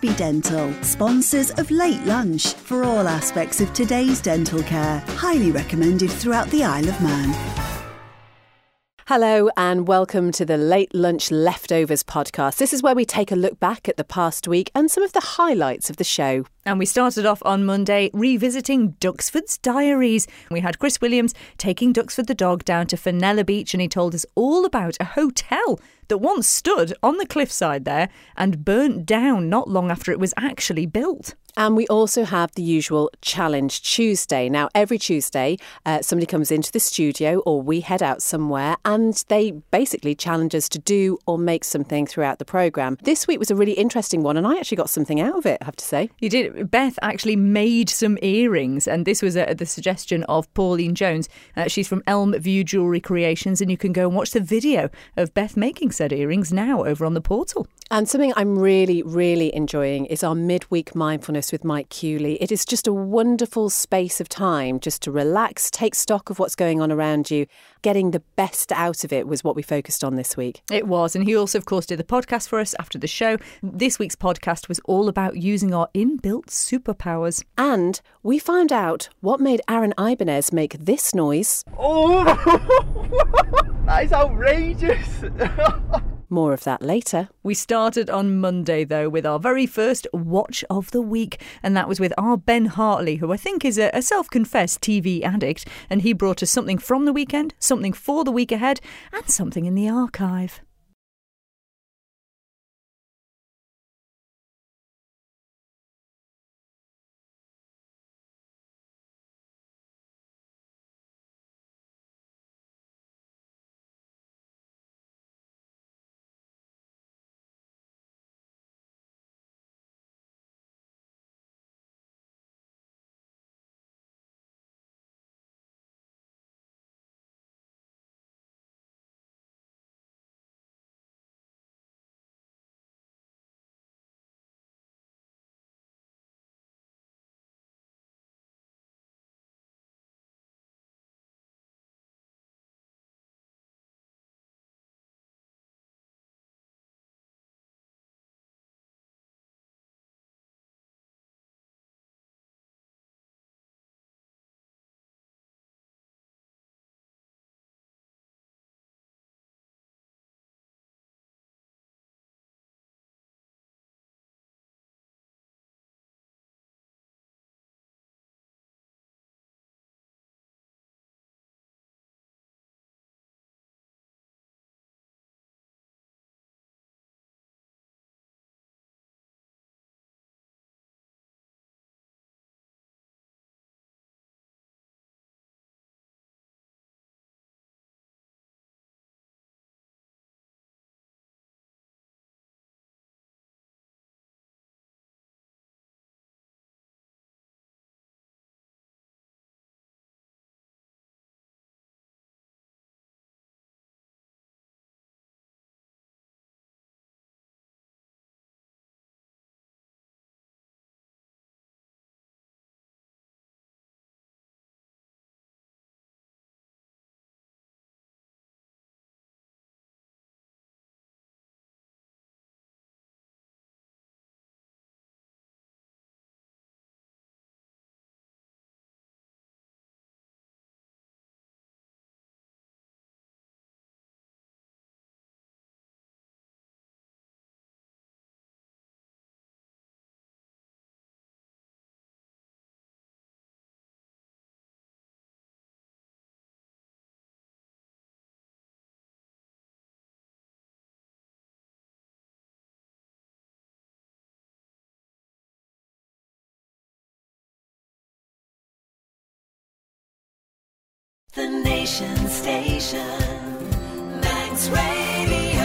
Abbey Dental, sponsors of Late Lunch, for all aspects of today's dental care. Highly recommended throughout the Isle of Man. Hello and welcome to the Late Lunch Leftovers podcast. This is where we take a look back at the past week and some of the highlights of the show. And we started off on Monday revisiting Duxford's diaries. We had Chris Williams taking Duxford the dog down to Fenella Beach, and he told us all about a hotel that once stood on the cliffside there and burnt down not long after it was actually built. And we also have the usual Challenge Tuesday. Now, every Tuesday, somebody comes into the studio or we head out somewhere and they basically challenge us to do or make something throughout the programme. This week was a really interesting one and I actually got something out of it, I have to say. You did. Beth actually made some earrings, and this was at the suggestion of Pauline Jones. She's from Elm View Jewellery Creations, and you can go and watch the video of Beth making said earrings now over on the portal. And something I'm really, really enjoying is our midweek mindfulness with Mike Cooley. It is just a wonderful space of time just to relax, take stock of what's going on around you. Getting the best out of it was what we focused on this week. It was. And he also, of course, did the podcast for us after the show. This week's podcast was all about using our inbuilt superpowers. And we found out what made Aaron Ibanez make this noise. Oh, that is outrageous. More of that later. We started on Monday, though, with our very first Watch of the Week. And that was with our Ben Hartley, who I think is a self-confessed TV addict. And he brought us something from the weekend, something for the week ahead, and something in the archive. The Nation Station, Manx Radio.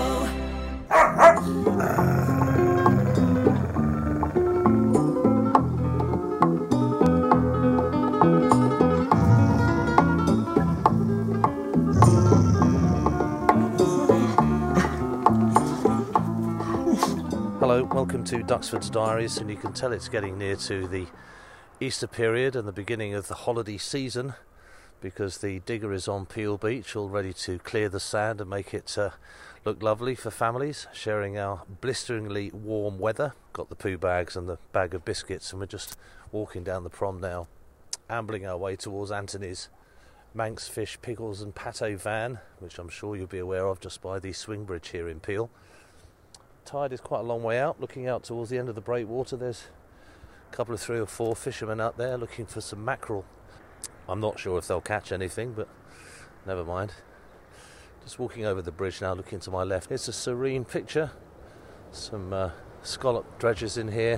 Hello, welcome to Duxford's Diaries, and you can tell it's getting near to the Easter period and the beginning of the holiday season, because the digger is on Peel Beach all ready to clear the sand and make it look lovely for families, sharing our blisteringly warm weather. Got the poo bags and the bag of biscuits, and we're just walking down the prom now, ambling our way towards Anthony's Manx Fish, Pickles and Pâté van, which I'm sure you'll be aware of just by the swing bridge here in Peel. Tide is quite a long way out. Looking out towards the end of the breakwater, there's a couple of 3 or 4 fishermen out there looking for some mackerel. I'm not sure if they'll catch anything, but never mind. Just walking over the bridge now, looking to my left. It's a serene picture. Some scallop dredges in here,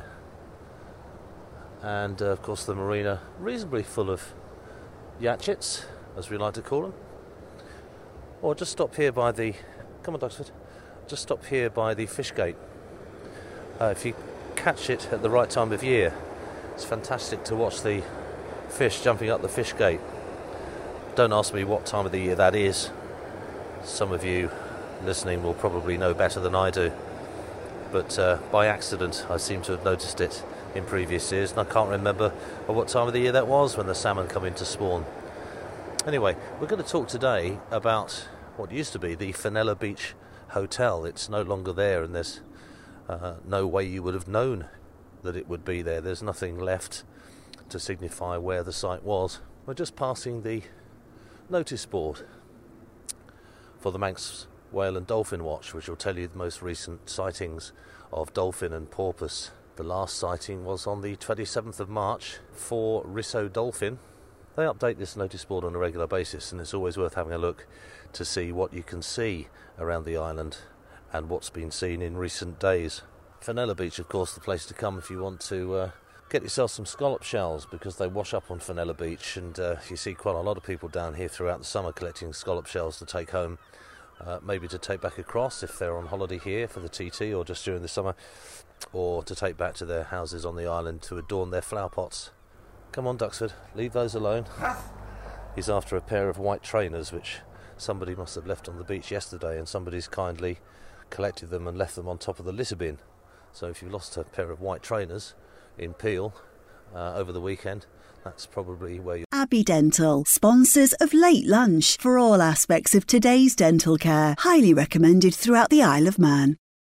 and of course the marina reasonably full of yatchets, as we like to call them. Or just stop here by the... Come on, Duxford. Just stop here by the fish gate. If you catch it at the right time of year, it's fantastic to watch the fish jumping up the fish gate. Don't ask me what time of the year that is. Some of you listening will probably know better than I do. But by accident, I seem to have noticed it in previous years, and I can't remember what time of the year that was when the salmon come in to spawn. Anyway, we're going to talk today about what used to be the Fenella Beach Hotel. It's no longer there, and there's no way you would have known that it would be there. There's nothing left to signify where the site was. We're just passing the notice board for the Manx Whale and Dolphin Watch, which will tell you the most recent sightings of dolphin and porpoise. The last sighting was on the 27th of March for Risso dolphin. They update this notice board on a regular basis, and it's always worth having a look to see what you can see around the island and what's been seen in recent days. Fenella Beach, of course, the place to come if you want to get yourself some scallop shells, because they wash up on Fenella Beach, and you see quite a lot of people down here throughout the summer collecting scallop shells to take home, maybe to take back across if they're on holiday here for the TT or just during the summer, or to take back to their houses on the island to adorn their flower pots. Come on, Duxford, leave those alone. He's after a pair of white trainers which somebody must have left on the beach yesterday, and somebody's kindly collected them and left them on top of the litter bin. So if you lost a pair of white trainers in Peel over the weekend, that's probably where you... Abbey Dental, sponsors of Late Lunch for all aspects of today's dental care. Highly recommended throughout the Isle of Man.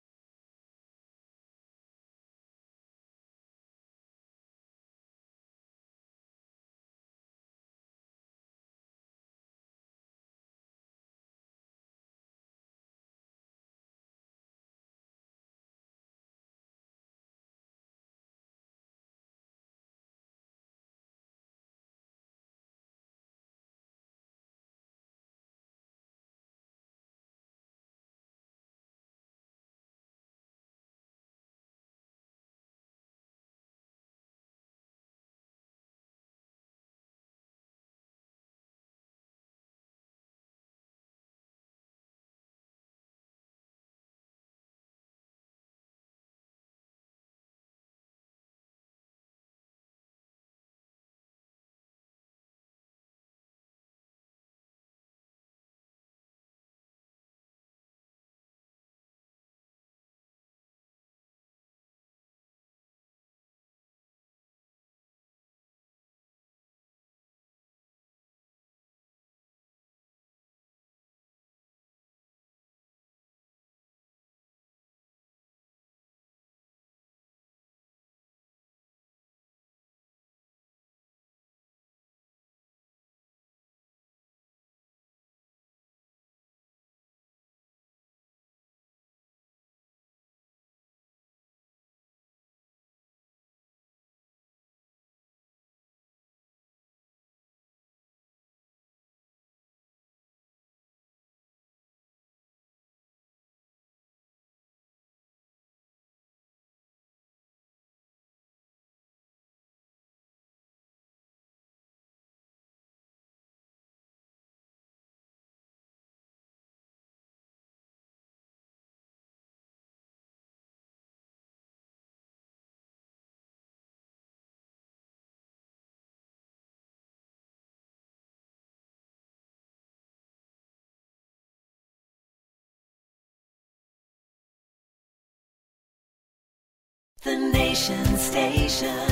The Nation Station,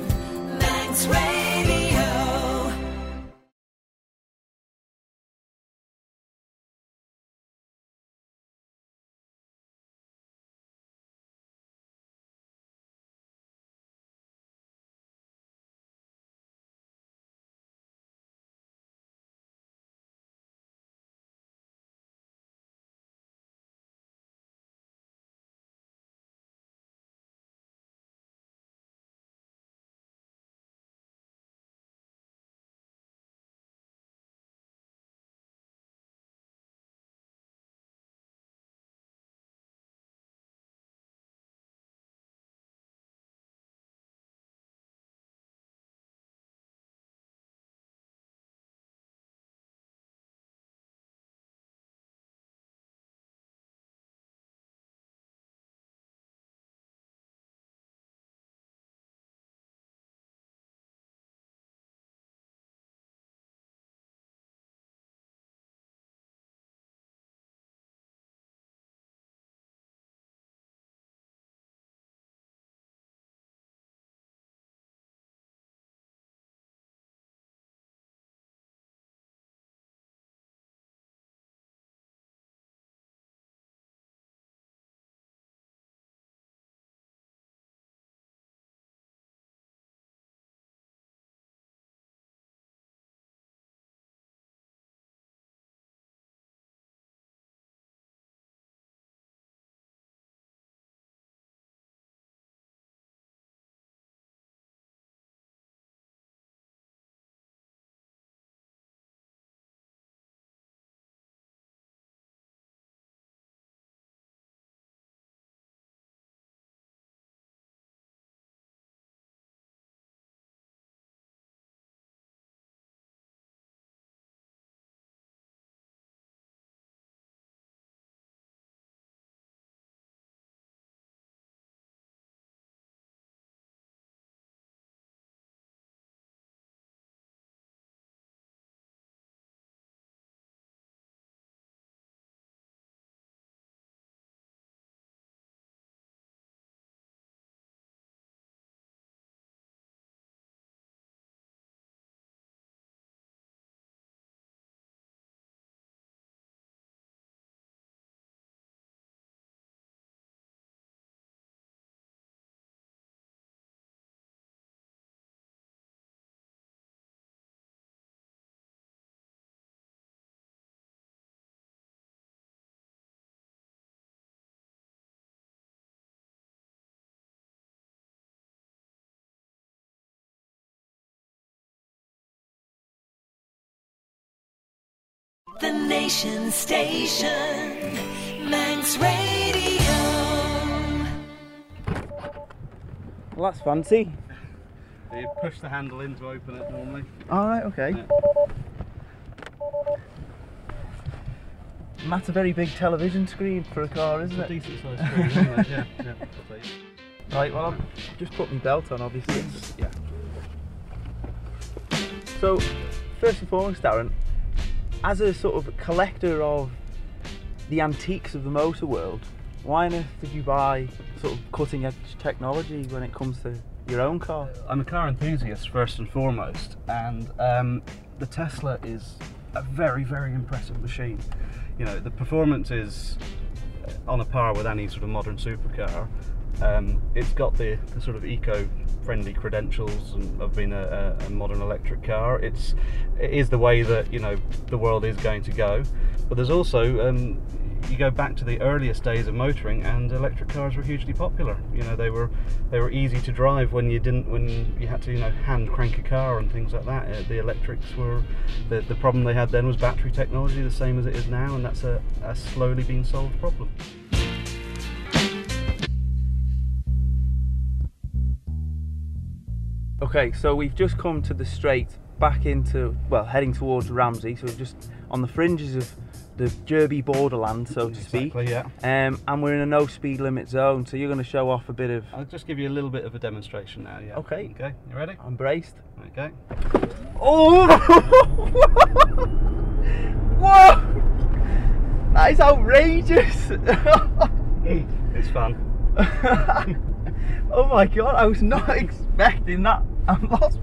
Manx Radio. Nation Station, Manx Radio. Well, that's fancy. You push the handle in to open it normally. Alright, okay. Yeah. And that's a very big television screen for a car, isn't it? Decent sized screen, isn't it? Yeah, yeah. Right, well, I've just put my belt on, obviously. Yeah. So, first and foremost, Darren, as a sort of collector of the antiques of the motor world, why on earth did you buy sort of cutting edge technology when it comes to your own car? I'm a car enthusiast first and foremost, and the Tesla is a very, very impressive machine. You know, the performance is on a par with any sort of modern supercar. It's got the sort of eco-friendly credentials of being a modern electric car. It is the way that, you know, the world is going to go. But there's also you go back to the earliest days of motoring, and electric cars were hugely popular. You know, they were easy to drive when you had to, you know, hand crank a car and things like that. The electrics were the problem they had then was battery technology, the same as it is now, and that's a slowly being solved problem. Okay, so we've just come to the straight back into, well, heading towards Ramsey, so we're just on the fringes of the Derby borderland, so to speak. Exactly, yeah. And we're in a no speed limit zone, so you're going to show off a bit of... I'll just give you a little bit of a demonstration now, yeah. Okay. Okay, you ready? I'm braced. Okay. Oh! Whoa! That is outrageous! It's fun. Oh my god, I was not expecting that. I'm lost.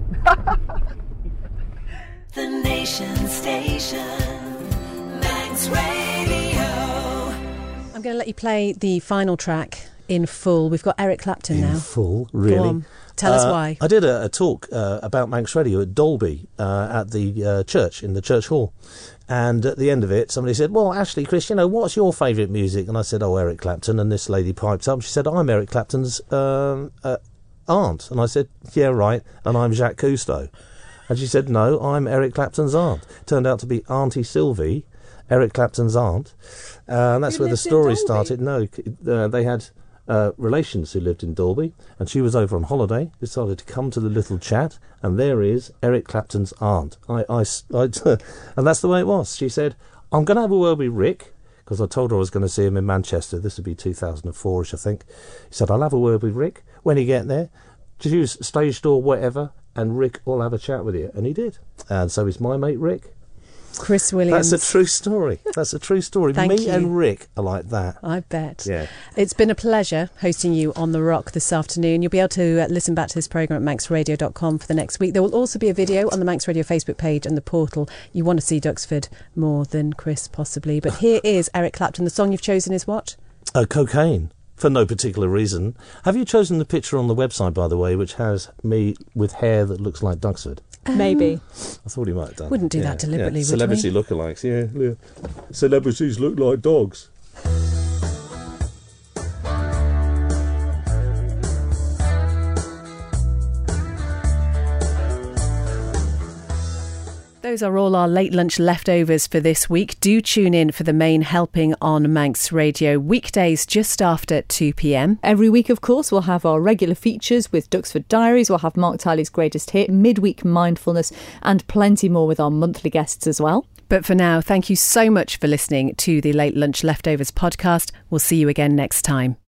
The Nation Station, Manx Radio. I'm going to let you play the final track in full. We've got Eric Clapton now. In full, really? Go on. Tell us why. I did a talk about Manx Radio at Dalby at the church, in the church hall. And at the end of it, somebody said, well, actually, Chris, you know, what's your favourite music? And I said, oh, Eric Clapton. And this lady piped up. She said, I'm Eric Clapton's aunt. And I said, yeah, right. And I'm Jacques Cousteau. And she said, no, I'm Eric Clapton's aunt. Turned out to be Auntie Sylvie, Eric Clapton's aunt. And that's where the story started. No, they had relations who lived in Dalby, and she was over on holiday, decided to come to the little chat, and there is Eric Clapton's aunt. And that's the way it was. She said, I'm going to have a word with Rick, because I told her I was going to see him in Manchester. This would be 2004-ish, I think. He said, I'll have a word with Rick when you get there. Just use stage door, whatever, and Rick will have a chat with you. And he did. And so is my mate Rick. Chris Williams. That's a true story. That's a true story. Thank Me you. and Rick are like that. I bet. Yeah. It's been a pleasure hosting you on The Rock this afternoon. You'll be able to listen back to this programme at manxradio.com for the next week. There will also be a video on the Manx Radio Facebook page and the portal. You want to see Duxford more than Chris, possibly. But here is Eric Clapton. The song you've chosen is what? Cocaine. For no particular reason. Have you chosen the picture on the website, by the way, which has me with hair that looks like Duxford? Maybe. I thought he might have done. Wouldn't do that deliberately, would Celebrity we? lookalikes, yeah. Celebrities look like dogs. Those are all our late lunch leftovers for this week. Do tune in for the main helping on Manx Radio, weekdays just after 2 p.m. Every week, of course, we'll have our regular features with Duxford Diaries. We'll have Mark Tiley's Greatest Hit, Midweek Mindfulness, and plenty more with our monthly guests as well. But for now, thank you so much for listening to the Late Lunch Leftovers podcast. We'll see you again next time.